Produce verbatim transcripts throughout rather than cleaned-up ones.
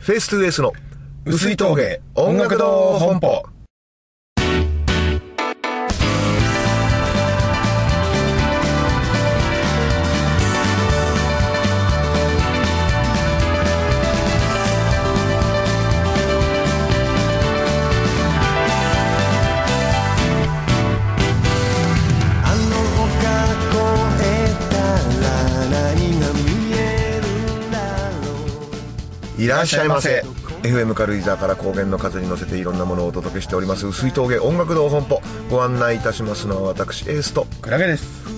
フェイストゥーエースの薄い峠音楽堂本舗。いらっしゃいませ。 エフエム 軽井沢から高原の風に乗せていろんなものをお届けしております薄い峠音楽堂本舗。ご案内いたしますのは私エースとクラゲです。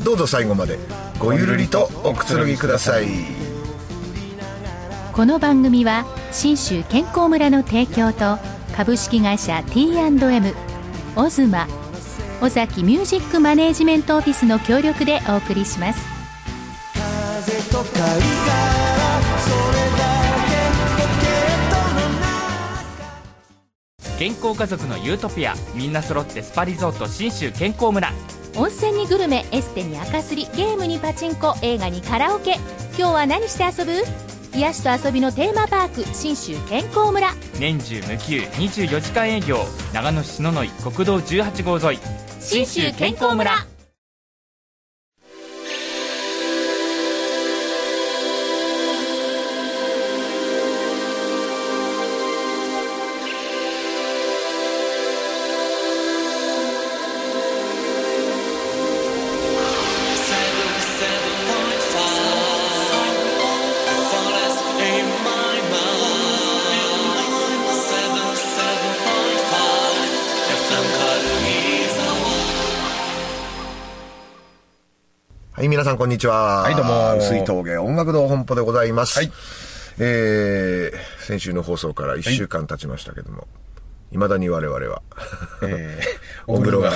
どうぞ最後までごゆるりとおくつろぎください。 この番組は信州健康村の提供と株式会社 ティーアンドエム、 オズマ、尾崎ミュージックマネージメントオフィスの協力でお送りします。 風と貝殻、それだ健康家族のユートピア、みんな揃ってスパリゾート信州健康村。 温泉にグルメ、エステに赤すり、ゲームにパチンコ、映画にカラオケ。今日は何して遊ぶ？癒しと遊びのテーマパーク信州健康村。 年中無休にじゅうよじかん営業。長野市篠ノ井国道じゅうはちごう沿い信州健康村。 はい、皆さんこんにちは。 はい、どうも。 薄い峠音楽堂本舗でございます。 はい。 えー、先週の放送からいっしゅうかん経ちましたけども、いまだに我々は、 えー、 お風呂が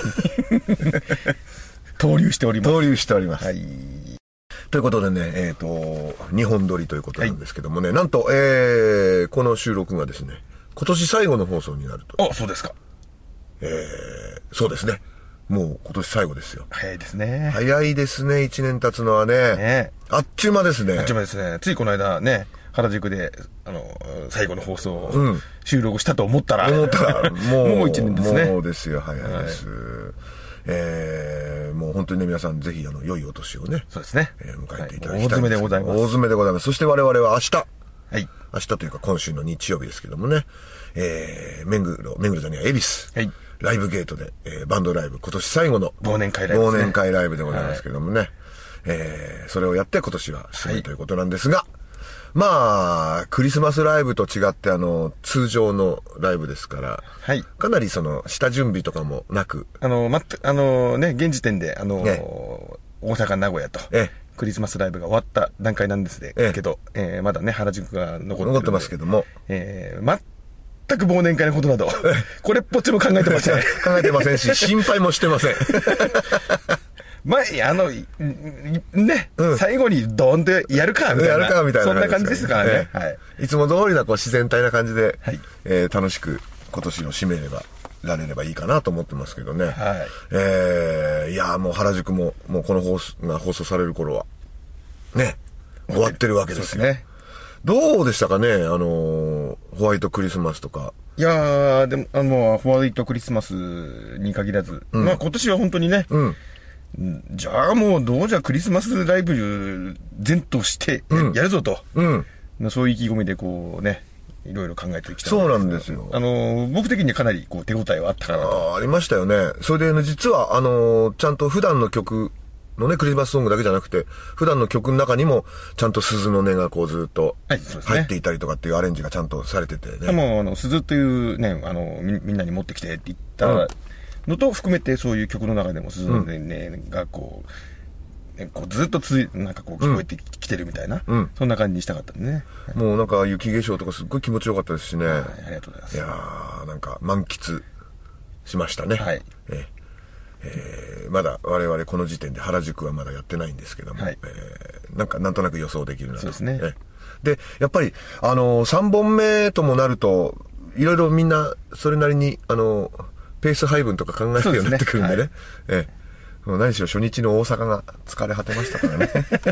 投入しております。 投入しております。 はい。 ということでね、えっと、にほん撮りということなんですけどもね、はい、なんと、えー、この収録がですね、今年最後の放送になると。 あ、そうですか。 えー、そうですね。もう今年最後ですよ。 早いですね。 早いですね、一年経つのはね。 ね、 あっちゅう間ですね。 あっちゅう間ですね。ついこの間ね、原宿で、あの、最後の放送を収録したと思ったら、 うん、思ったら、もう、 もう一年ですね。 もうですよ、早いです。はい、えー、もう本当にね、皆さんぜひ、あの、良いお年をね。 そうですね。 えー、迎えていただきたい、 はい。大詰めでございます。 大詰めでございます。そして我々は明日。 はい。 明日というか今週の日曜日ですけどもね、えー、目黒、目黒じゃねえ、恵比寿。はい。ライブゲートで、えー、バンドライブ、今年最後の忘年会ライブですね。 忘年会ライブでございますけどもね、はい、えー、それをやって今年は締めということなんですが、はい、まあ、クリスマスライブと違ってあの、通常のライブですから、はい。かなりその、下準備とかもなく。 あの、ま、あのね、現時点で、あの、ね、大阪、名古屋と、ええ、クリスマスライブが終わった段階なんですけど、えええー、まだね、原宿が残ってる。 残ってますけども。 えー、全く忘年会のことなど、これっぽっちも考えてません。 考えてませんし、心配もしてません。 まあ、あの、ね、うん、最後にドーンとやるか、みたいな。やるか、みたいな。そんな感じですからね。 はい。いつも通りな、こう、自然体な感じで、はい、えー、楽しく今年を締めれば、られればいいかなと思ってますけどね。はい。えー、いや、もう原宿も、もうこの放送が放送される頃は、ね、終わってるわけですよ。そうですね。どうでしたかね、あのー、ホワイトクリスマスとか。 いやー、でも、あの、ホワイトクリスマスに限らず、うん、まあ今年は本当にね、うん、じゃあもうどうじゃクリスマスライブ全としてやるぞと、うんうん、そういう意気込みでこうね、いろいろ考えてきた。 そうなんですよ。 あの、僕的にはかなりこう手応えはあったかなと。 あ、ありましたよね。それで、ね、実は、あの、ちゃんと普段の曲のね、クリスマスソングだけじゃなくて、普段の曲の中にも、ちゃんと鈴の音がこうずっと入っていたりとかっていうアレンジがちゃんとされててね。 でも、あの、鈴というね、あの、み、みんなに持ってきてって言ったのと含めて、そういう曲の中でも鈴の音がこう、ね、こうずっとつい、なんかこう聞こえてきてるみたいな、うん、そんな感じにしたかったね。 もうなんか雪化粧とかすっごい気持ちよかったですしね。はい、ありがとうございます。 いやー、なんか満喫しましたね。はい。ええー、まだ我々この時点で原宿はまだやってないんですけども、はい、えー、なんかなんとなく予想できるなと。 そうですね。えで、やっぱり、あのー、さんぼんめともなると、いろいろみんなそれなりに、あのー、ペース配分とか考えるようになってくるんでね。え何しろ初日の大阪が疲れ果てましたからね。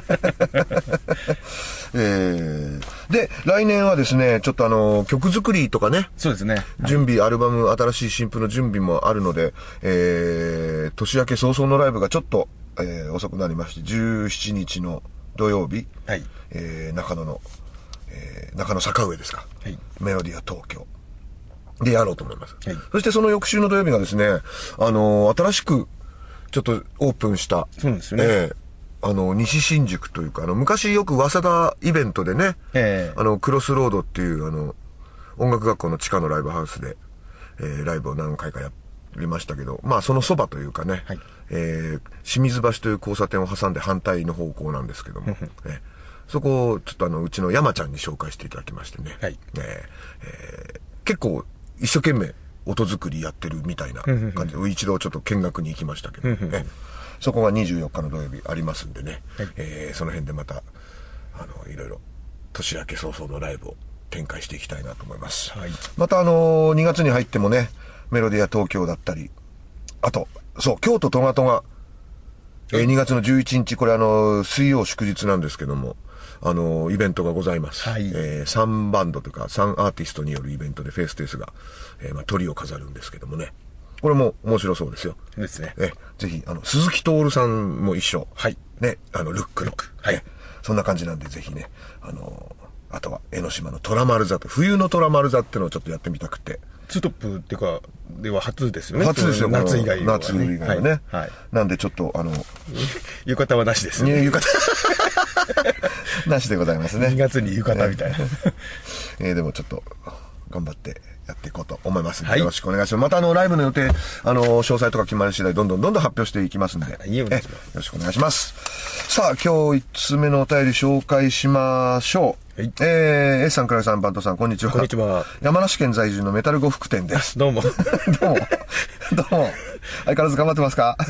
えー、で、来年はですね、ちょっとあの、曲作りとかね。 そうですね。 準備、アルバム、新しい新譜の準備もあるので、えー、年明け早々のライブがちょっと、えー、遅くなりまして、じゅうしちにちの土曜日、はい、えー、中野の、えー、中野坂上ですか。はい、メロディア東京。でやろうと思います。はい、そしてその翌週の土曜日がですね、あのー、新しく、ちょっとオープンした。 そうですよね。 えー、あの、西新宿というか、あの、昔よく早稲田イベントでね、えー、あの、クロスロードっていう、あの、音楽学校の地下のライブハウスで、えー、ライブを何回かやりましたけど、まあ、そのそばというかね、はい、えー、清水橋という交差点を挟んで反対の方向なんですけども、えー、そこをちょっとあの、うちの山ちゃんに紹介していただきましてね、はい、えーえー、結構一生懸命、音作りやってるみたいな感じで、一度ちょっと見学に行きましたけど、ね、そこがにじゅうよっかの土曜日ありますんでね、はい、えー、その辺でまた、あの、いろいろ、年明け早々のライブを展開していきたいなと思います。はい、またあのー、にがつに入ってもね、メロディア東京だったり、あと、そう、京都トガトガ、えー、にがつのじゅういちにち、これあのー、水曜祝日なんですけども、あのー、イベントがございます。はい、えー、さんバンドというかさんアーティストによるイベントでフェイステースが、えー、まあ、鳥を飾るんですけどもね。これも面白そうですよ。 ですね。 え、ぜひ、あの、鈴木徹さんも一緒。はい。ね、あの、ルックの。はい。そんな感じなんで、ぜひね、あのー、あとは、江ノ島の虎丸座と、冬の虎丸座っていうのをちょっとやってみたくて。 ツートップっていうか、では初ですよね。 初ですよ、 夏以外は、ね。 夏以外はね。はい。はい、なんでちょっと、あの、 浴衣はなしですね。 浴衣。なしでございますね。 にがつに浴衣みたいな。 えー、でもちょっと、頑張ってやっていこうと思いますので、はい、よろしくお願いします。またあの、ライブの予定、あの、詳細とか決まり次第、どんどんどんどん発表していきますので、 はい、よろしくお願いします。さあ、今日いつつめのお便り紹介しましょう。はい、えー、S さん、倉井さん、バントさん、こんにちは。 こんにちは。 山梨県在住のメタル呉服店です。 どうも。 どうも。どうも。相変わらず頑張ってますか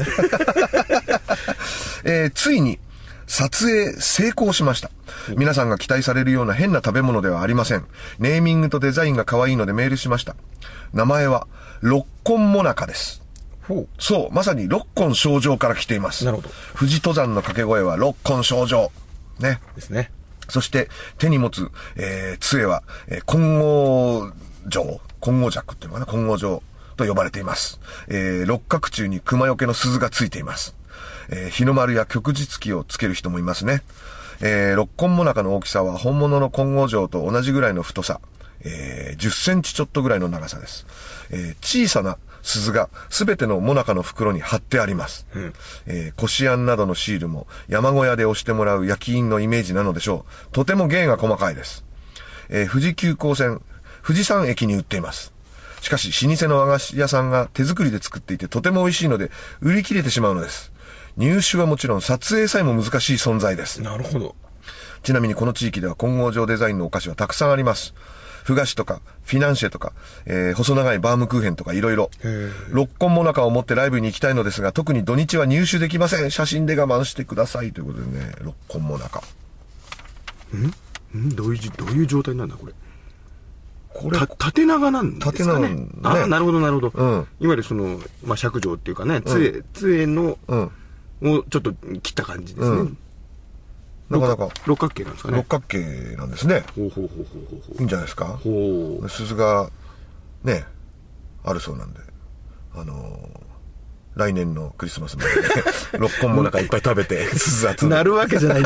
えー、ついに、撮影成功しました。皆さんが期待されるような変な食べ物ではありません。ネーミングとデザインが可愛いのでメールしました。名前は、六根もなかです。ほう。そう、まさに六根清浄から来ています。 なるほど。 富士登山の掛け声は六根清浄。ね。 ですね。 そして手に持つ、えー、杖は、えー、金剛杖、金剛尺っていうのかな、金剛杖と呼ばれています。えー、六角柱に熊よけの鈴がついています。えー、日の丸や旭日旗をつける人もいますね。えー、六根もなかの大きさは本物の金剛杖と同じぐらいの太さ、えー、じゅっセンチちょっとぐらいの長さです。えー、小さな鈴がすべてのもなかの袋に貼ってあります。うん、えー、こしあんなどのシールも山小屋で押してもらう焼き印のイメージなのでしょう。とても芸が細かいです。えー、富士急行線、富士山駅に売っています。しかし、老舗の和菓子屋さんが手作りで作っていてとても美味しいので売り切れてしまうのです。入手はもちろん撮影さえも難しい存在です。 なるほど。 ちなみにこの地域では金剛杖デザインのお菓子はたくさんあります。ふ菓子とかフィナンシェとか、えー、細長いバームクーヘンとかいろいろ。六根もなかを持ってライブに行きたいのですが、特に土日は入手できません。写真で我慢してくださいということでね、六根もなか。 んんどういうどういう状態なんだこれ。これ縦長なんですかね。縦長ね。あ、なるほどなるほど。うん、いわゆるそのまあ尺状っていうかね、杖杖の、うん、をちょっと切った感じですね。うん、 なかなか六角形なんですかね。 六角形なんですね。ほうほうほうほうほう。いいんじゃないですか。ほう。鈴がねあるそうなんで、あのー、来年のクリスマスまで、ね、六根もなかいっぱい食べて鈴集めなるわけじゃないんで。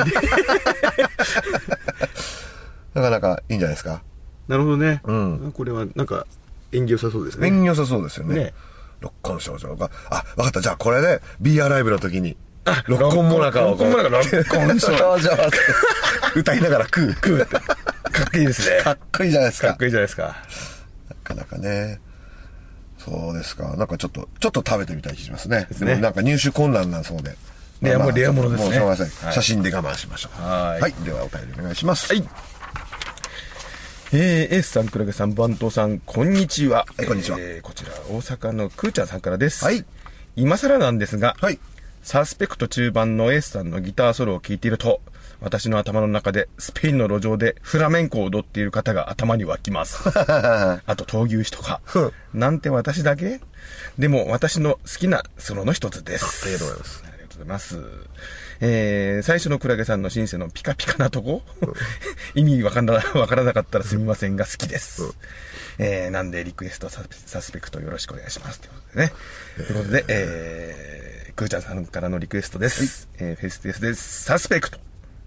なかなかいいんじゃないですか。 なるほどね。うん。これはなんか縁起良さそうですね。 縁起良さそうですよね。ね。六根清浄が、あ、わかった。じゃあこれで ビーアール ライブの時に。六根もなかを。 六根もなか、六根清浄って歌いながら食う。 食うって。かっこいいですね。 かっこいいじゃないですか。 かっこいいじゃないですか。 なかなかね。そうですか。なんかちょっと、ちょっと食べてみたい気しますね。ですね。なんか入手困難なそうで。 レアもレアものですね。もうすみません。写真で我慢しましょう。はい。はい。ではお便りお願いします。 はい。えー、エースさん、クラゲさん、バントさん、こんにちは。 はい、こんにちは。 えー、こちら、大阪のクーちゃんさんからです。 はい。 今更なんですが、 はい。 サスペクト中盤のエースさんのギターソロを聴いていると、私の頭の中でスペインの路上でフラメンコを踊っている方が頭に湧きます。あと、闘牛士とか。なんて私だけでも、私の好きなソロの一つです。 ありがとうございます。 ございます。えー、最初のクラゲさんのシンセのピカピカなとこ意味わからな、わからなかったらすみませんが好きです。うん、えー、なんでリクエストサスペクトよろしくお願いします。ということでね。えー、ということで、えー、クーちゃんさんからのリクエストです。はい、えー、フェステスです。サスペクト。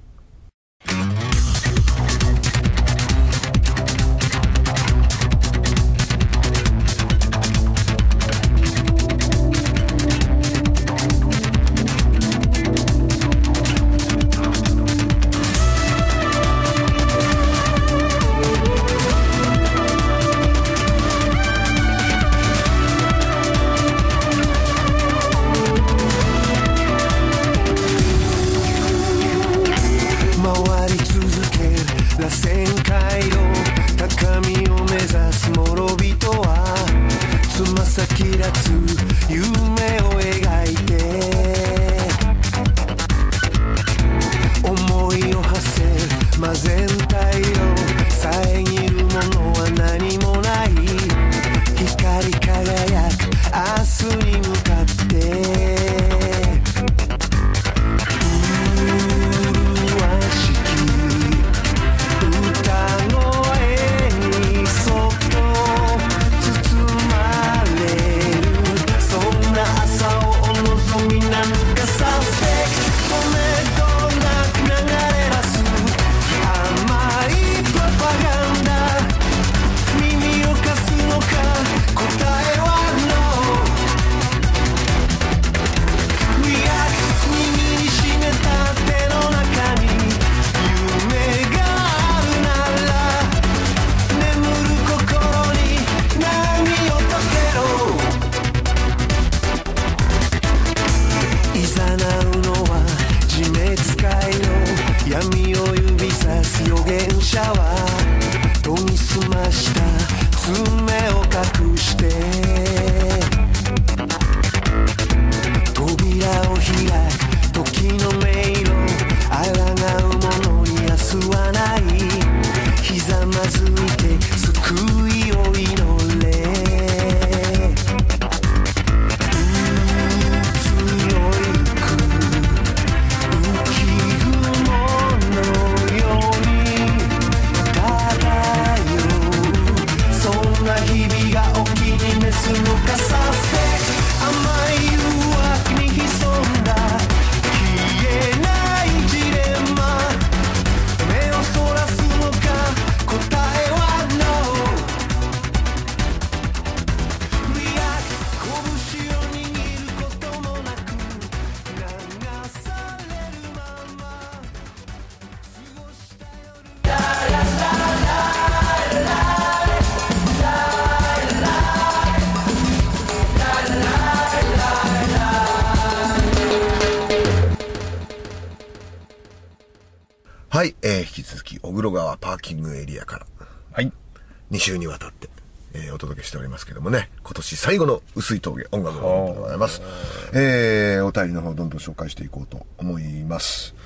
はい、えー、引き続き小黒川パーキングエリアから、 はい、 に週にわたって、えー、お届けしておりますけどもね、今年最後の薄い峠音楽の方でございます。えー、お便りの方どんどん紹介していこうと思います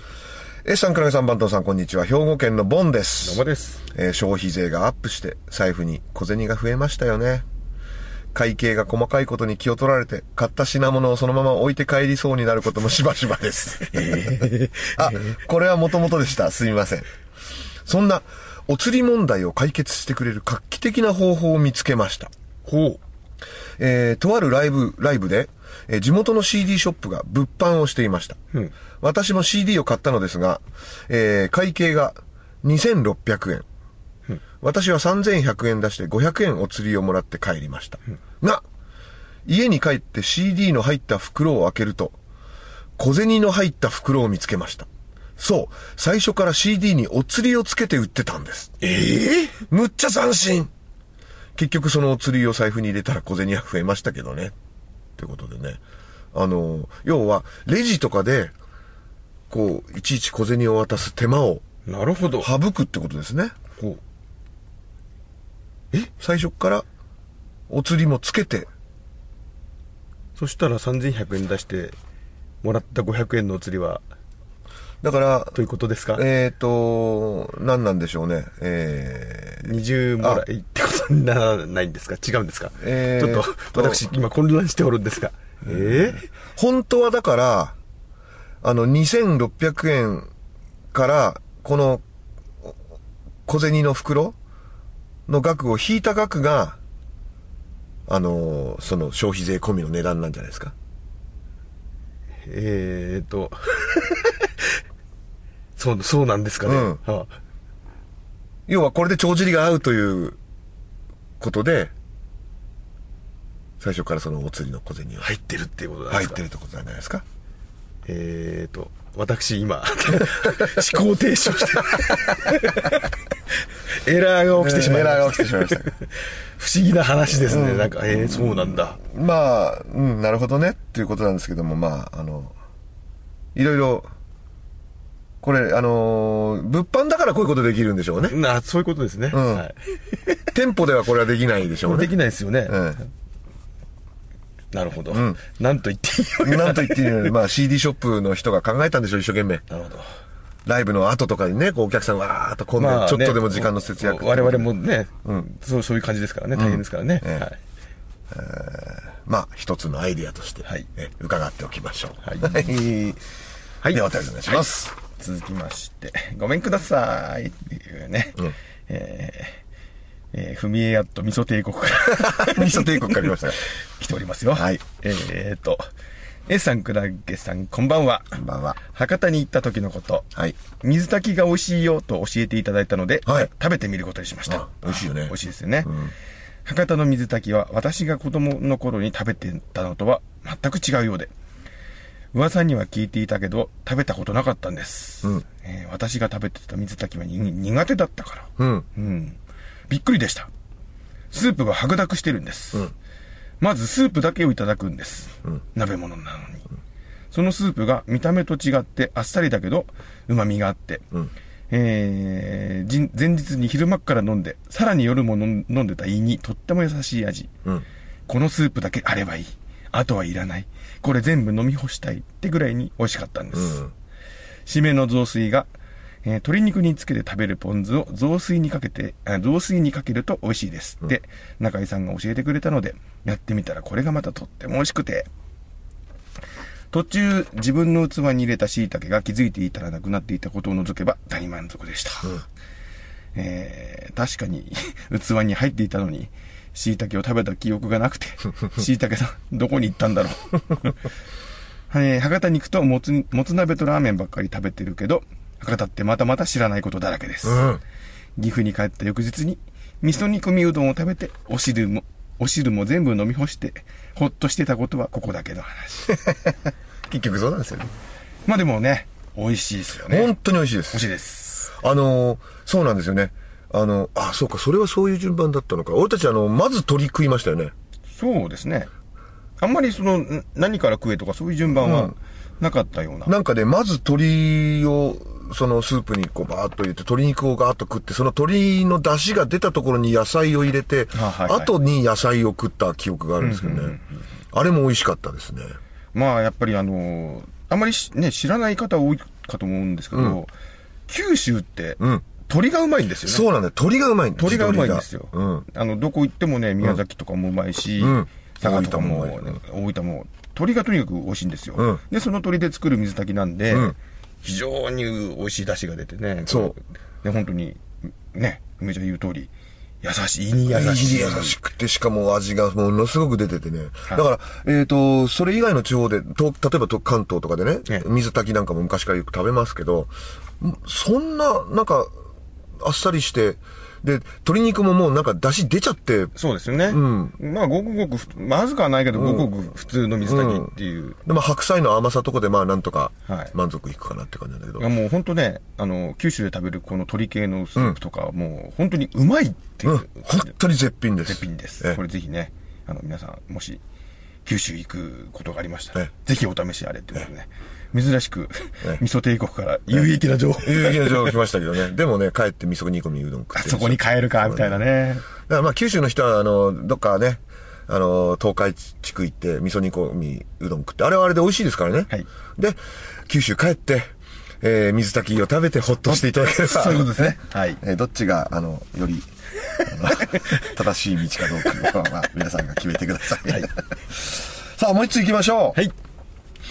。S さん、クラゲさん、バントンさん、こんにちは。兵庫県のボンです。 どうもです。 えー、消費税がアップして財布に小銭が増えましたよね。会計が細かいことに気を取られて、買った品物をそのまま置いて帰りそうになることもしばしばです。あ、これはもともとでした。すみません。そんな、お釣り問題を解決してくれる画期的な方法を見つけました。 ほう。 えー、とあるライブ、ライブで、えー、地元の シーディー ショップが物販をしていました。うん、私も シーディー を買ったのですが、えー、会計がにせんろっぴゃくえん。私はさんぜんひゃくえん出してごひゃくえんお釣りをもらって帰りました。うん、が、家に帰って シーディー の入った袋を開けると、小銭の入った袋を見つけました。そう、最初から シーディー にお釣りをつけて売ってたんです。 ええー、 むっちゃ斬新。結局そのお釣りを財布に入れたら小銭は増えましたけどね。ということでね。あの、要は、レジとかで、こう、いちいち小銭を渡す手間を、 なるほど。 省くってことですね。 ほう。 え最初からお釣りもつけて、 そしたらさんぜんひゃくえん出してもらったごひゃくえんのお釣りはだからということですか。 えっと何なんでしょうね。えー、にじゅうもらいってことにならないんですか。違うんですか。 えー、 ちょっと私今混乱しておるんですが、えー、 本当はだからあの、にせんろっぴゃくえんから、この、小銭の袋の額を引いた額が、あの、その消費税込みの値段なんじゃないですか。 えーと、そう、そうなんですかね。うん、はあ、 要はこれで帳尻が合うということで、最初からそのお釣りの小銭を入ってるっていうことなんですか。 入ってるってことなんじゃないですか。 えーと、私今、思考停止をして、エラーが起きてしまいました。エラーが起きてしまいました。不思議な話ですね。うん、なんか、えー、そうなんだ。 まあ、うん、なるほどねっていうことなんですけども、まあ、あの、いろいろ、これ、あのー、物販だからこういうことできるんでしょうね。 な、そういうことですね。うん、はい。 店舗ではこれはできないでしょうね。 できないですよね。うん、なるほど。うん。なんと言っていいよ。 なんと言っていいよ。まあ シーディー ショップの人が考えたんでしょう、一生懸命。 なるほど。 ライブの後とかにね、こうお客さんわーっと混んで、まあね、ちょっとでも時間の節約。 我々もね、うん、そう、そういう感じですからね、大変ですからね。うん、はい。 えー、まあ、一つのアイディアとして、はい、え伺っておきましょう。はい。はい。では、お便りお願いします。はい、 続きまして、ごめんくださいっていうね。うん、えー、えー、ふみえやっと味噌帝国から。 味噌帝国から来ましたが。 来ておりますよ。 はい。 えーと、A さん、くらげさん、こんばんは。 こんばんは。 博多に行った時のこと。 はい。 水炊きが美味しいよと教えていただいたので、はい、食べてみることにしました。 美味しいよね。 美味しいですよね。うん、博多の水炊きは私が子供の頃に食べてたのとは全く違うようで、噂には聞いていたけど食べたことなかったんです。うん、えー、私が食べてた水炊きはに苦手だったから、うん、うん。びっくりでした。スープが白濁してるんです。うん、まずスープだけをいただくんです。うん、鍋物なのに。うん、そのスープが見た目と違ってあっさりだけど旨味があって、うん、えー、前日に昼間から飲んで、さらに夜も飲んでた胃にとっても優しい味。うん、このスープだけあればいい。あとはいらない。これ全部飲み干したいってぐらいに美味しかったんです。うん、締めの雑炊が、えー、鶏肉につけて食べるポン酢を雑炊にかけて、あ雑炊にかけると美味しいですって、うん、中井さんが教えてくれたので、やってみたらこれがまたとっても美味しくて、途中自分の器に入れた椎茸が気づいていたらなくなっていたことを除けば大満足でした。うん、えー、確かに器に入っていたのに、椎茸を食べた記憶がなくて、椎茸さん、どこに行ったんだろう。えー、博多に行くともつ、もつ鍋とラーメンばっかり食べてるけど、博多ってまたまた知らないことだらけです。うん、岐阜に帰った翌日に、味噌煮込みうどんを食べて、お汁も、お汁も全部飲み干して、ほっとしてたことはここだけの話。 結局そうなんですよね。 まあでもね、美味しいですよね。 本当に美味しいです。 美味しいです。 あのー、そうなんですよね。あの、あ、そうか、それはそういう順番だったのか。俺たちあの、まず鶏食いましたよね。 そうですね。あんまりその、何から食えとかそういう順番はなかったような。 うん、なんかね、まず鶏を、そのスープにこうバーッと入れて、鶏肉をガーッと食って、その鶏の出汁が出たところに野菜を入れて、あ、はいはい、後に野菜を食った記憶があるんですけどね。うんうんうん、あれも美味しかったですね。 まあ、やっぱりあのー、あんまりね、知らない方多いかと思うんですけど、うん、九州って、うん、鶏がうまいんですよね。 そうなんだよ。鶏がうまいんです。鶏がうまいんですよ。うん、あの、どこ行ってもね、宮崎とかもうまいし、うん、佐賀とかも、ね、大分も、鶏がとにかく美味しいんですよ。うん、で、その鶏で作る水炊きなんで、うん、非常に美味しい出汁が出てね。 そう。 で、本当に、ね、梅ちゃん言う通り、優しい、胃に優しい。 胃に優しくて、しかも味がものすごく出ててね。はい、だから、えっと、それ以外の地方で、と例えばと関東とかでね、ね、水炊きなんかも昔からよく食べますけど、そんな、なんか、あっさりして、で、鶏肉ももうなんか出汁出ちゃって。 そうですよね。うん。まあ、ごくごく、まずくはないけど、ごくごく普通の水炊きっていう。うんうん、 でも白菜の甘さとかでまあなんとか満足いくかなって感じなんだけど。 はい、もう本当ね、あの、九州で食べるこの鶏系のスープとか、うん、もう本当にうまいっていう。うん、 本当に絶品です。 絶品です。これぜひね、あの、皆さん、もし、九州行くことがありましたら、ぜひお試しあれってことでね。珍しく、味噌帝国から有益な情報。 有益な情報来ましたけどね。でもね、帰って味噌煮込みうどん食って。 あそこに帰るか、みたいなね。 だからまあ九州の人は、あの、どっかね、あの、東海地区行って味噌煮込みうどん食って、あれはあれで美味しいですからね。はい。で、九州帰って、えー、水炊きを食べてほっとしていただければ。 そういうことですね。はい。 えー、どっちが、あの、より、正しい道かどうかは、まあ、皆さんが決めてください。はい。さあ、もう一つ行きましょう。 はい。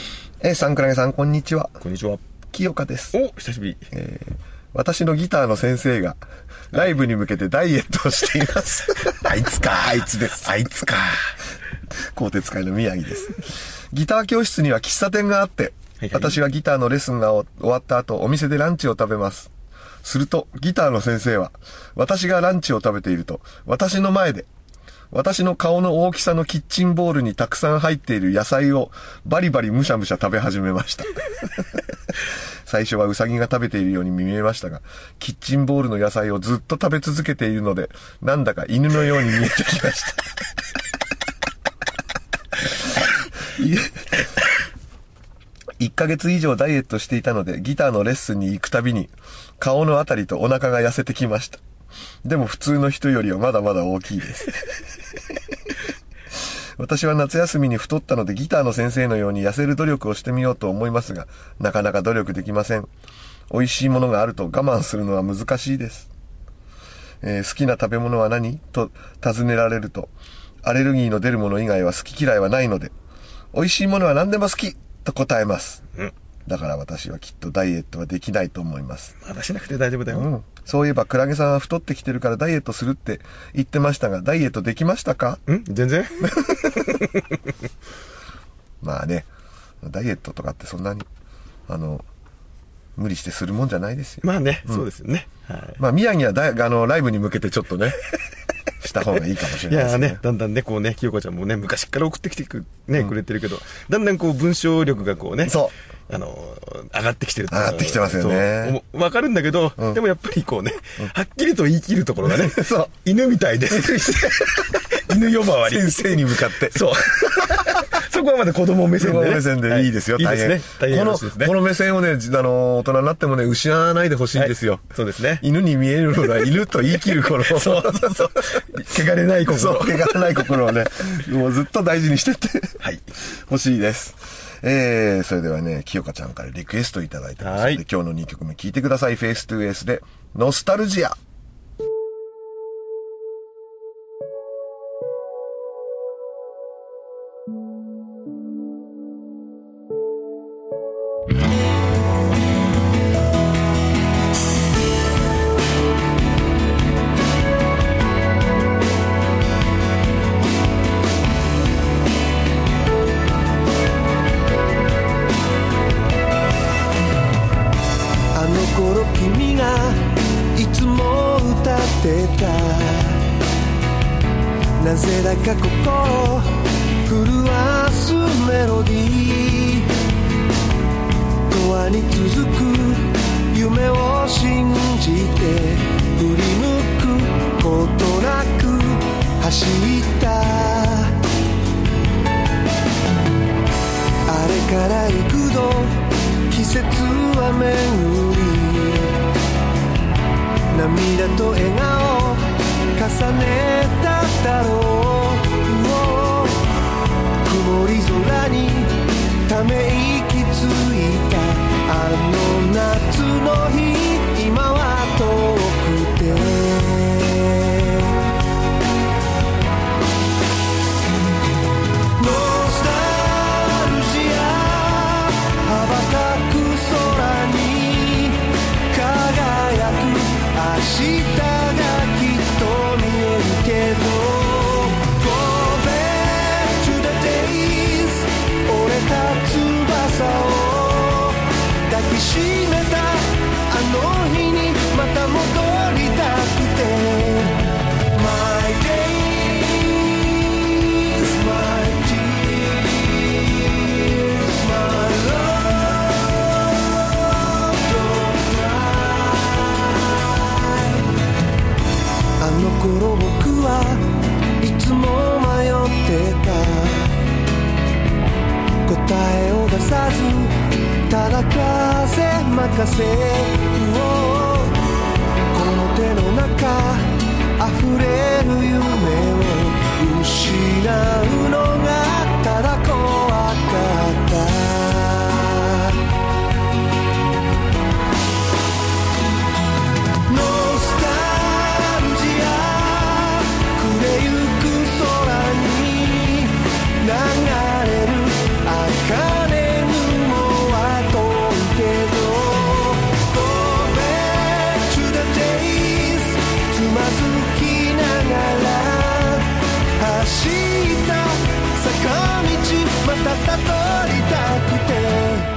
えさんくらげさんこんにちは。 こんにちは。 清香です。 お、久しぶり。 えー、私のギターの先生がライブに向けてダイエットをしています。 あいつか。 あいつです。 あいつか。 鋼鉄会の宮城です。ギター教室には喫茶店があって、はいはい、私はギターのレッスンが終わった後、お店でランチを食べます。すると、ギターの先生は、私がランチを食べていると、私の前で、私の顔の大きさのキッチンボールにたくさん入っている野菜をバリバリむしゃむしゃ食べ始めました。最初はウサギが食べているように見えましたが、キッチンボールの野菜をずっと食べ続けているので、なんだか犬のように見えてきました。いっかげつ以上ダイエットしていたので、ギターのレッスンに行くたびに、顔のあたりとお腹が痩せてきました。でも普通の人よりはまだまだ大きいです。私は夏休みに太ったのでギターの先生のように痩せる努力をしてみようと思いますが、なかなか努力できません。美味しいものがあると我慢するのは難しいです。えー、好きな食べ物は何と尋ねられると、アレルギーの出るもの以外は好き嫌いはないので、美味しいものは何でも好きと答えます。うん、だから私はきっとダイエットはできないと思います。 まだしなくて大丈夫だよ。うん、 そういえばクラゲさんは太ってきてるからダイエットするって言ってましたが、ダイエットできましたか？ ん全然。 まあね、ダイエットとかってそんなにあの無理してするもんじゃないですよ。 まあね、 うん、 そうですよね。はい、 まあ宮城はだあのライブに向けてちょっとねした方がいいかもしれないですね。 いやね、だんだんねこうね、清子ちゃんもね昔から送ってきてくね、うん、くれてるけど、だんだんこう文章力がこうね、 そうあの上がってきてる。 上がってきてますよね。 わかるんだけど、うん、でもやっぱりこうね、うん、はっきりと言い切るところがね、 そう犬みたいで犬呼ばわり。 先生に向かって。 そう。そこはまだ子供目線で、ね。 子供目線でいいですよ。 はい、大変。いいですね。大変この、 ですね。 この目線をね、あの、大人になってもね、失わないでほしいんですよ。はい、 そうですね。 犬に見えるのは犬と言い切る頃。そうそうそう。汚れない心。 そう、汚れない心をね、もうずっと大事にしてって、 はい。 欲しいです。えー、それではね、清香ちゃんからリクエストいただいてますので、はい、今日のにきょくめ聴いてください。フェイストゥエースで、ノスタルジア。 なぜだか心震わすメロディー、永遠に続く夢を信じて振り向くことなく走った。あれから幾度季節は巡り、涙と笑顔重ねただろう。曇り空にため息ついたあの夏の日、今は遠くてノスタルジア、羽ばたく空に輝く明日がきっと見えるけど、抱きしめたあの日にまた戻りたくて My days, my tears, my love, don't cry。 あの頃僕はいつも迷ってた、答えを出さずただ風任せ、この手の中溢れる夢を失うのがただ怖かった。ノスタルジア、暮れゆく空に流れる茜雲、 した坂道またたどりたくて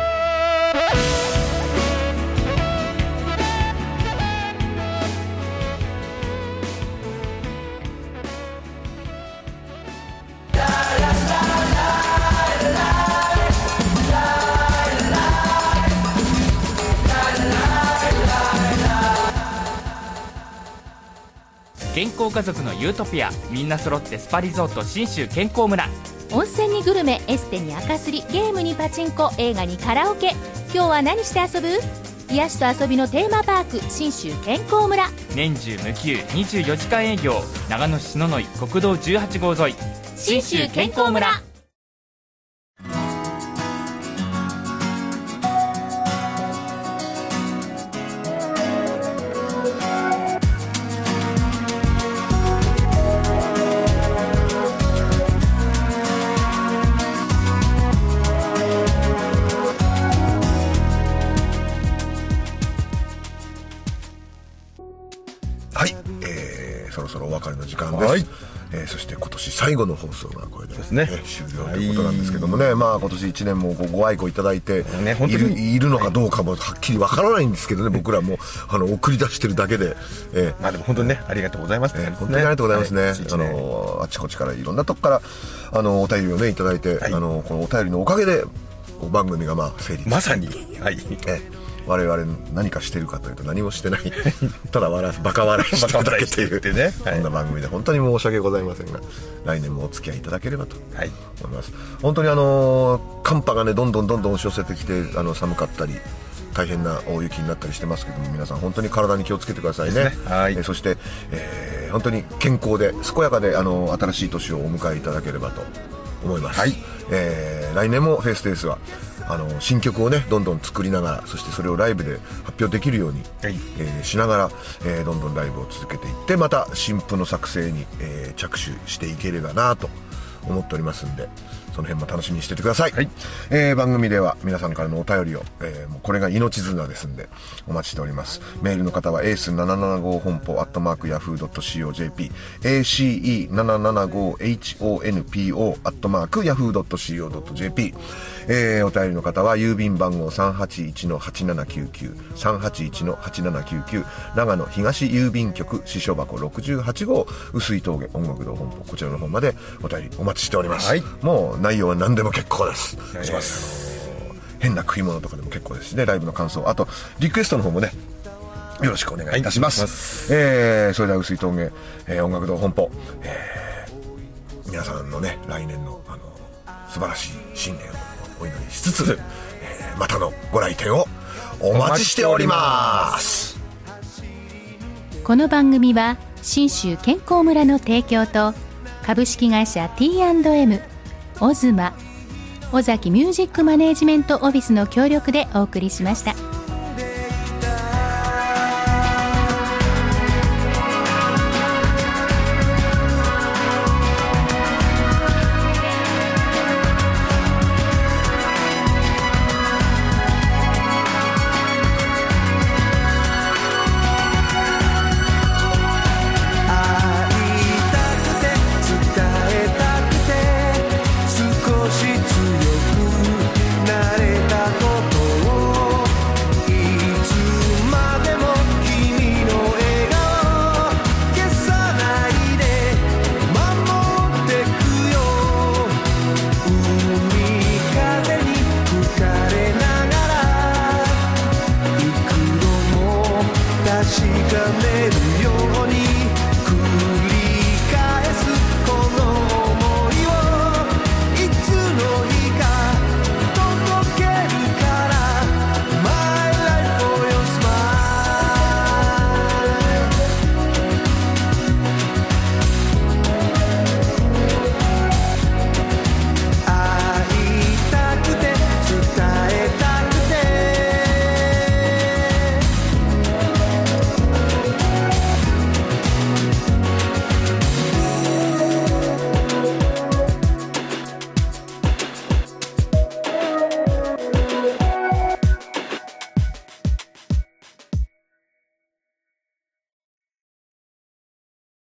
健康家族のユートピア、みんな揃ってスパリゾート信州健康村。 温泉にグルメ、エステに赤すり、ゲームにパチンコ、映画にカラオケ。今日は何して遊ぶ？癒しと遊びのテーマパーク信州健康村。 年中無休にじゅうよじかん営業、長野市篠ノ井国道じゅうはちごう沿い、信州健康村。 はい、えー、そして今年最後の放送がこれで、ねね、終了ということなんですけどもね、はい、まあ今年いちねんもご, ご愛顧いただいて、ね、本当に い, るいるのかどうかもはっきりわからないんですけどね、僕らもあの送り出してるだけで、えー、 まあでも本当にねありがとうございますね、 えー、本当にありがとうございますね、はい、あのあちこちからいろんなとこからあのお便りをねいただいて、はい、あのこのお便りのおかげで番組がまあ成立、 まさに、はい、 えー我々何かしてるかというと何もしてないただ笑バカ笑いしてるだけっていうね、そんな番組で本当に申し訳ございませんが、来年もお付き合いいただければと思います、はい、本当にあの寒波がねどんどんどんどん押し寄せてきて、あの寒かったり大変な大雪になったりしてますけども、皆さん本当に体に気をつけてください ね, ね、はい、えー、そして、えー、本当に健康で健やかであの新しい年をお迎えいただければと思います、はい、えー、来年もフェイスデイスはあの新曲をねどんどん作りながら、そしてそれをライブで発表できるように、はい、えー、しながら、えー、どんどんライブを続けていって、また新譜の作成に、えー、着手していければなと思っておりますんで、その辺も楽しみにしててください、はい、えー、番組では皆さんからのお便りを、えー、もうこれが命綱ですんでお待ちしております。メールの方はエースななななご本舗アットマークヤフードットシーオージェーピー エーシーイーななななごエイチオーエヌピーオー アットマークヤフードットシーオードットジェーピー、えー、お便りの方は郵便番号 さんはちいちのはちななきゅうきゅう さんはちいちのはちななきゅうきゅう 長野東郵便局支所箱ろくじゅうはち号碓井峠音楽堂本舗、こちらの方までお便りお待ちしております、はい、もう内容は何でも結構です、お願いします、えー、変な食い物とかでも結構ですしね、ライブの感想、あとリクエストの方もねよろしくお願いいたします、はい、えー、それでは碓井峠、えー、音楽堂本舗、えー、皆さんのね来年のあの素晴らしい新年をお祈りしつつ、えー、またのご来店をお待ちしております。 この番組は信州健康村の提供と株式会社 ティーアンドエム、 オズマ、尾崎ミュージックマネージメントオフィスの協力でお送りしました。